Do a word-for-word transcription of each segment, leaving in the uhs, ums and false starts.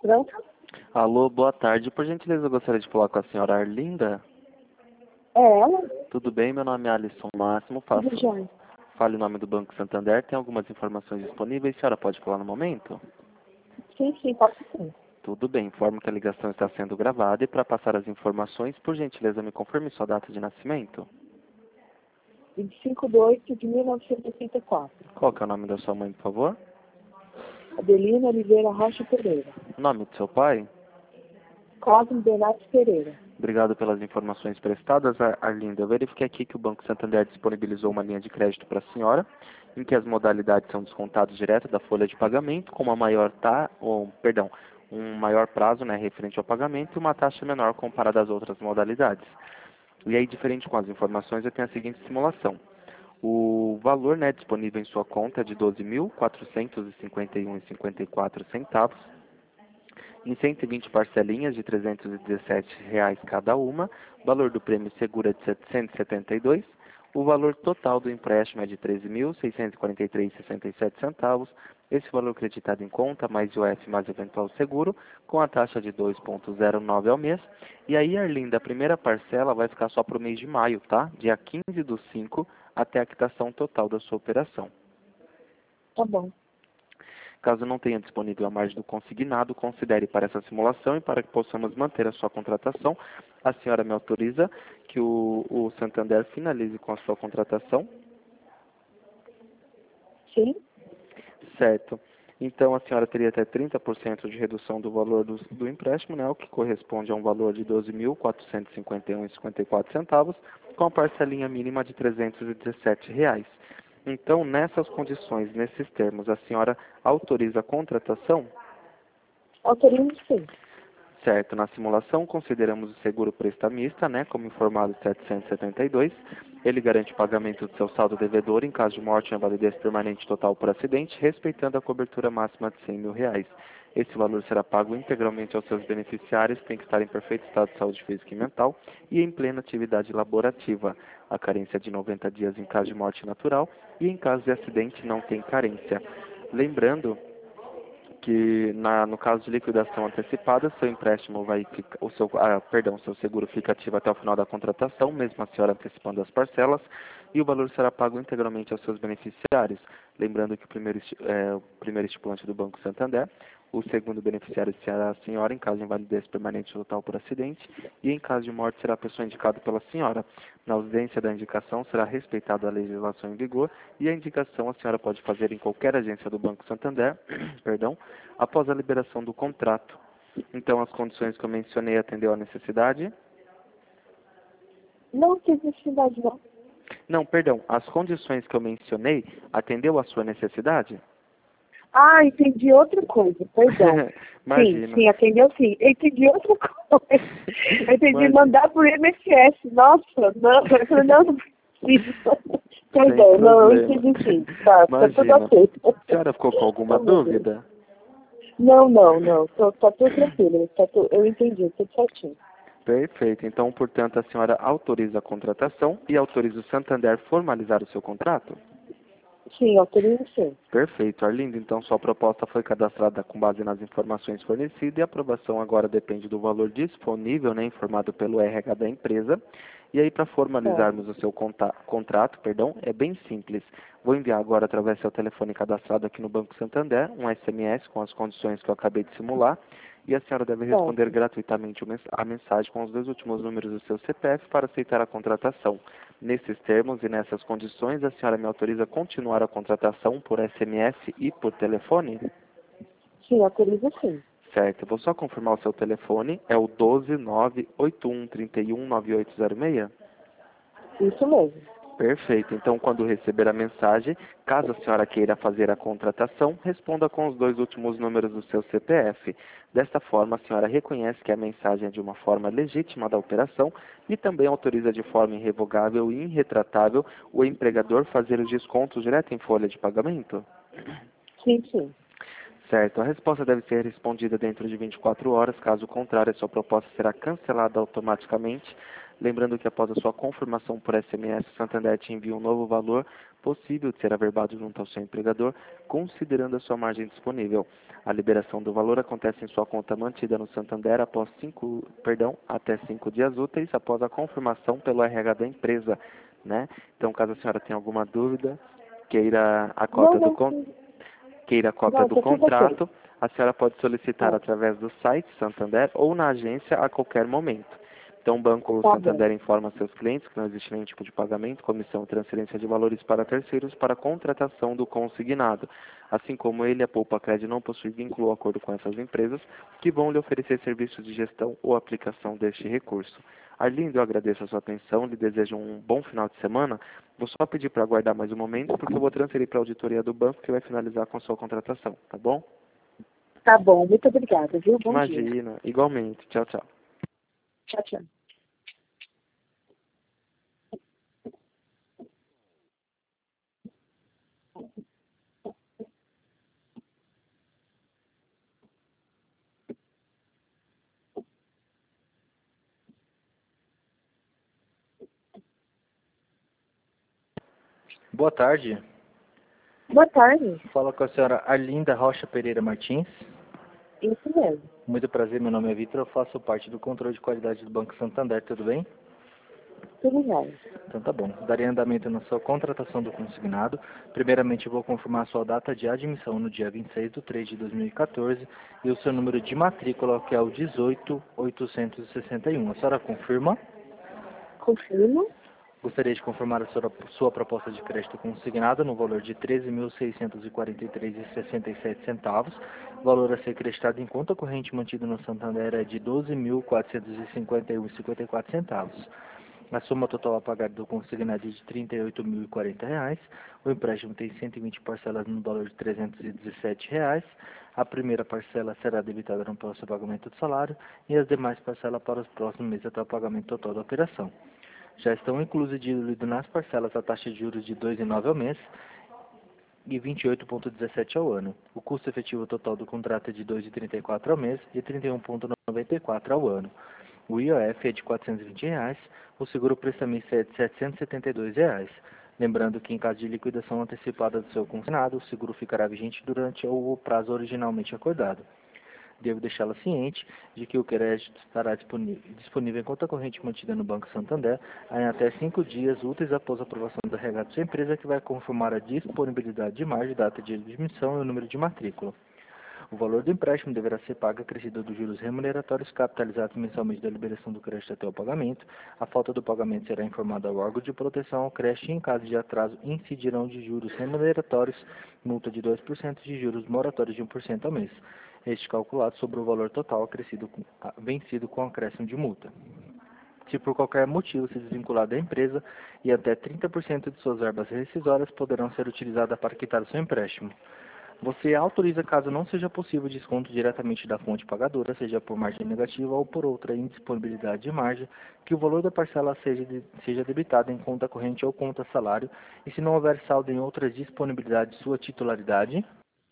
Pronto? Alô, boa tarde. Por gentileza, eu gostaria de falar com a senhora Arlinda. É ela? Tudo bem? Meu nome é Alisson Máximo. Faço... Tudo jóia. Fale o nome do Banco Santander. Tem algumas informações disponíveis. A senhora pode falar no momento? Sim, sim, posso sim. Tudo bem. Informo que a ligação está sendo gravada e para passar as informações, por gentileza, me confirme sua data de nascimento. vinte e cinco de oito de mil novecentos e oitenta e quatro. Qual que é o nome da sua mãe, por favor? Adelina Oliveira Rocha Pereira. Nome do seu pai? Cosme Bernardo Pereira. Obrigado pelas informações prestadas, Ar- Arlinda. Eu verifiquei aqui que o Banco Santander disponibilizou uma linha de crédito para a senhora, em que as modalidades são descontados direto da folha de pagamento, com uma maior ta... ou, perdão, um maior prazo, né, referente ao pagamento e uma taxa menor comparada às outras modalidades. E aí, diferente com as informações, eu tenho a seguinte simulação. O valor, né, disponível em sua conta é de doze mil quatrocentos e cinquenta e um reais e cinquenta e quatro centavos. Em cento e vinte parcelinhas de trezentos e dezessete reais cada uma, o valor do prêmio seguro é de setecentos e setenta e dois, o valor total do empréstimo é de treze mil seiscentos e quarenta e três reais e sessenta e sete centavos, esse valor creditado em conta, mais I O F mais eventual seguro, com a taxa de dois vírgula zero nove ao mês. E aí, Arlinda, a primeira parcela vai ficar só para o mês de maio, tá? Dia quinze do cinco até a quitação total da sua operação. Tá bom. Caso não tenha disponível a margem do consignado, considere para essa simulação e para que possamos manter a sua contratação, a senhora me autoriza que o, o Santander finalize com a sua contratação? Sim? Certo. Então a senhora teria até trinta por cento de redução do valor do, do empréstimo, né, o que corresponde a um valor de doze mil quatrocentos e cinquenta e um reais e cinquenta e quatro centavos, com a parcelinha mínima de trezentos e dezessete reais. Então, nessas condições, nesses termos, a senhora autoriza a contratação? Autorizo sim. Certo. Na simulação, consideramos o seguro prestamista, né, como informado setecentos e setenta e dois. Ele garante o pagamento do seu saldo devedor em caso de morte ou invalidez permanente total por acidente, respeitando a cobertura máxima de cem mil reais. Esse valor será pago integralmente aos seus beneficiários, que tem que estar em perfeito estado de saúde física e mental e em plena atividade laborativa. A carência é de noventa dias em caso de morte natural e em caso de acidente não tem carência. Lembrando que na, no caso de liquidação antecipada, seu empréstimo vai ficar, o seu, ah, perdão, seu seguro fica ativo até o final da contratação, mesmo a senhora antecipando as parcelas, e o valor será pago integralmente aos seus beneficiários. Lembrando que o primeiro, esti- é, o primeiro estipulante do Banco Santander, o segundo beneficiário será a senhora, em caso de invalidez permanente total por acidente, e em caso de morte será a pessoa indicada pela senhora. Na ausência da indicação, será respeitada a legislação em vigor, e a indicação a senhora pode fazer em qualquer agência do Banco Santander, perdão, após a liberação do contrato. Então, as condições que eu mencionei atendeu à necessidade? Não tive necessidade não. Não, perdão, as condições que eu mencionei atendeu à sua necessidade? Ah, entendi outra coisa, perdão. Sim, Imagina. sim, atendeu sim. Eu entendi outra coisa. Eu entendi Imagina. mandar por M S S. Nossa, não, eu falei, não, não precisa. Perdão, Sem não, eu problema. entendi sim. Tá, tá tudo Imagina. ok. A senhora ficou com alguma Oh, meu Deus. dúvida? Não, não, não. Tô, tá tudo tranquilo. Tá tu, eu entendi, tudo certinho. Perfeito. Então, portanto, a senhora autoriza a contratação e autoriza o Santander formalizar o seu contrato? Sim, autorizo sim. Perfeito, Arlindo. Então, sua proposta foi cadastrada com base nas informações fornecidas e a aprovação agora depende do valor disponível, né, informado pelo R H da empresa. E aí, para Certo. formalizarmos o seu conta- contrato, perdão, é bem simples. Vou enviar agora, através do seu telefone cadastrado aqui no Banco Santander, um S M S com as condições que eu acabei de simular. E a senhora deve responder Certo. gratuitamente o mens- a mensagem com os dois últimos números do seu C P F para aceitar a contratação. Nesses termos e nessas condições, a senhora me autoriza a continuar a contratação por S M S e por telefone? Sim, autorizo sim. Certo, eu vou só confirmar o seu telefone, é o doze nove oito um três um nove oito zero seis? Isso mesmo. Perfeito, então quando receber a mensagem, caso a senhora queira fazer a contratação, responda com os dois últimos números do seu C P F. Desta forma, a senhora reconhece que a mensagem é de uma forma legítima da operação e também autoriza de forma irrevogável e irretratável o empregador fazer os descontos direto em folha de pagamento? Sim, sim. Certo. A resposta deve ser respondida dentro de vinte e quatro horas. Caso contrário, a sua proposta será cancelada automaticamente. Lembrando que após a sua confirmação por S M S, o Santander te envia um novo valor possível de ser averbado junto ao seu empregador, considerando a sua margem disponível. A liberação do valor acontece em sua conta mantida no Santander após cinco, perdão, até cinco dias úteis após a confirmação pelo R H da empresa, né? Então, caso a senhora tenha alguma dúvida, queira a Não, cópia do não, con- sim. queira a cópia Não, do tá tudo ok. contrato, a senhora pode solicitar Tá, através do site Santander ou na agência a qualquer momento. Então, o Banco tá bom. Santander informa seus clientes que não existe nenhum tipo de pagamento, comissão ou transferência de valores para terceiros para a contratação do consignado. Assim como ele, a Poupa Cred não possui vínculo ou acordo com essas empresas que vão lhe oferecer serviços de gestão ou aplicação deste recurso. Arlindo, eu agradeço a sua atenção, lhe desejo um bom final de semana. Vou só pedir para aguardar mais um momento, porque eu vou transferir para a auditoria do banco que vai finalizar com a sua contratação, tá bom? Tá bom, muito obrigada, viu? Bom dia. Imagina, igualmente. Tchau, tchau. Tchau, tchau. Boa tarde. Boa tarde. Fala com a senhora Arlinda Rocha Pereira Martins. Isso mesmo. Muito prazer, meu nome é Vitor, eu faço parte do controle de qualidade do Banco Santander, tudo bem? Tudo bem. Então tá bom. Darei andamento na sua contratação do consignado. Primeiramente eu vou confirmar a sua data de admissão no dia vinte e seis de três de dois mil e quatorze e o seu número de matrícula, que é o dezoito mil oitocentos e sessenta e um. A senhora confirma? Confirmo. Gostaria de confirmar a sua, sua proposta de crédito consignada no valor de treze mil seiscentos e quarenta e três reais e sessenta e sete centavos. O valor a ser creditado em conta corrente mantido no Santander é de doze mil quatrocentos e cinquenta e um reais e cinquenta e quatro centavos. A soma total a pagar do consignado é de trinta e oito mil e quarenta reais. O empréstimo tem cento e vinte parcelas no valor de trezentos e dezessete reais. A primeira parcela será debitada no próximo pagamento do salário e as demais parcelas para os próximos meses até o pagamento total da operação. Já estão inclusos diluídos nas parcelas a taxa de juros de dois vírgula nove ao mês e vinte e oito vírgula dezessete ao ano. O custo efetivo total do contrato é de dois vírgula trinta e quatro ao mês e trinta e um vírgula noventa e quatro ao ano. O I O F é de quatrocentos e vinte reais, o seguro prestamista é de setecentos e setenta e dois reais. Lembrando que em caso de liquidação antecipada do seu consignado, o seguro ficará vigente durante o prazo originalmente acordado. Devo deixá-la ciente de que o crédito estará disponível em conta corrente mantida no Banco Santander em até cinco dias úteis após a aprovação do R H da sua empresa, que vai conformar a disponibilidade de margem, data de admissão e o número de matrícula. O valor do empréstimo deverá ser pago acrescido dos juros remuneratórios capitalizados mensalmente da liberação do crédito até o pagamento. A falta do pagamento será informada ao órgão de proteção ao crédito e, em caso de atraso, incidirão de juros remuneratórios, multa de dois por cento de juros moratórios de um por cento ao mês. Este calculado sobre o valor total acrescido com, vencido com acréscimo de multa. Se por qualquer motivo se desvincular da empresa, e até trinta por cento de suas verbas rescisórias poderão ser utilizadas para quitar o seu empréstimo. Você autoriza, caso não seja possível desconto diretamente da fonte pagadora, seja por margem negativa ou por outra indisponibilidade de margem, que o valor da parcela seja, de, seja debitado em conta corrente ou conta salário, e se não houver saldo em outras disponibilidades de sua titularidade,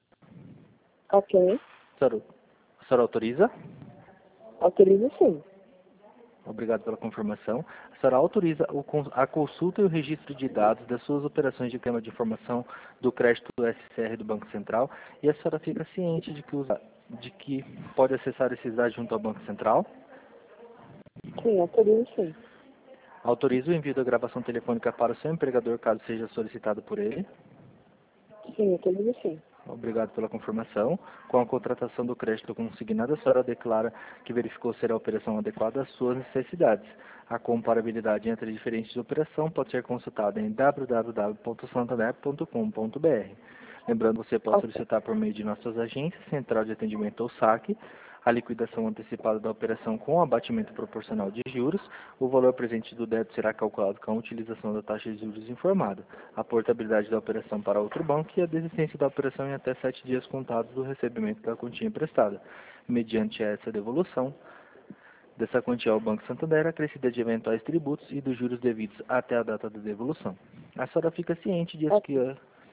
Ok. a senhora, a senhora autoriza? Autorizo sim. Obrigado pela confirmação. A senhora autoriza o, a consulta e o registro de dados das suas operações de tema de informação do crédito do S C R do Banco Central, e a senhora fica ciente de que, usa, de que pode acessar esses dados junto ao Banco Central? Sim, autorizo sim. Autoriza o envio da gravação telefônica para o seu empregador, caso seja solicitado por ele? Sim, autorizo sim. Obrigado pela confirmação. Com a contratação do crédito consignado, a senhora declara que verificou ser a operação adequada às suas necessidades. A comparabilidade entre diferentes operações pode ser consultada em w w w ponto santander ponto com ponto b r. Lembrando, você pode Ok. solicitar por meio de nossas agências, Central de Atendimento ou saque, a liquidação antecipada da operação com abatimento proporcional de juros. O valor presente do débito será calculado com a utilização da taxa de juros informada, a portabilidade da operação para outro banco e a desistência da operação em até sete dias contados do recebimento da quantia emprestada. Mediante essa devolução dessa quantia ao Banco Santander, acrescida de eventuais tributos e dos juros devidos até a data da devolução. A senhora fica ciente disso, Ok. que,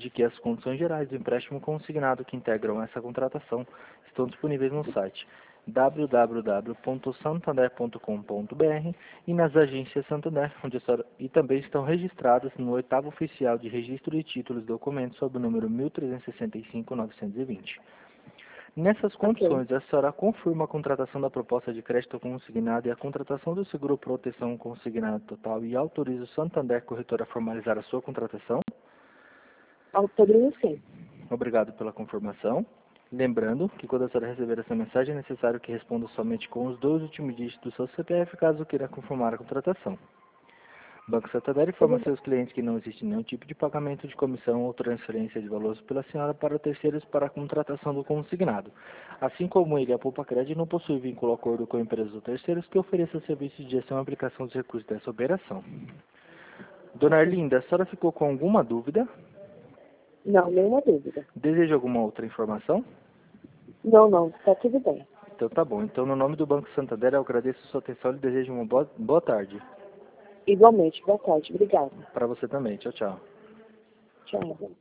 de que as condições gerais do empréstimo consignado que integram essa contratação estão disponíveis no site w w w ponto santander ponto com ponto b r e nas agências Santander, onde a senhora, e também estão registradas no oitavo oficial de registro de títulos e documentos sob o número mil trezentos e sessenta e cinco ponto novecentos e vinte. Nessas condições, okay, a senhora confirma a contratação da proposta de crédito consignado e a contratação do seguro proteção consignado total e autoriza o Santander Corretora a formalizar a sua contratação? Autorizo sim. Obrigado pela confirmação. Lembrando que quando a senhora receber essa mensagem é necessário que responda somente com os dois últimos dígitos do seu C P F caso queira confirmar a contratação. O Banco Santander informa a seus clientes que não existe nenhum tipo de pagamento de comissão ou transferência de valores pela senhora para terceiros para a contratação do consignado. Assim como ele, a Poupa Crédito não possui vínculo ou acordo com empresas ou terceiros que ofereçam serviços de gestão e aplicação dos recursos dessa operação. Dona Arlinda, a senhora ficou com alguma dúvida? Não, nenhuma dúvida. Deseja alguma outra informação? Não, não, está tudo bem. Então tá bom. Então, no nome do Banco Santander, eu agradeço a sua atenção e desejo uma boa, boa tarde. Igualmente, boa tarde, obrigada. Para você também. Tchau, tchau. Tchau.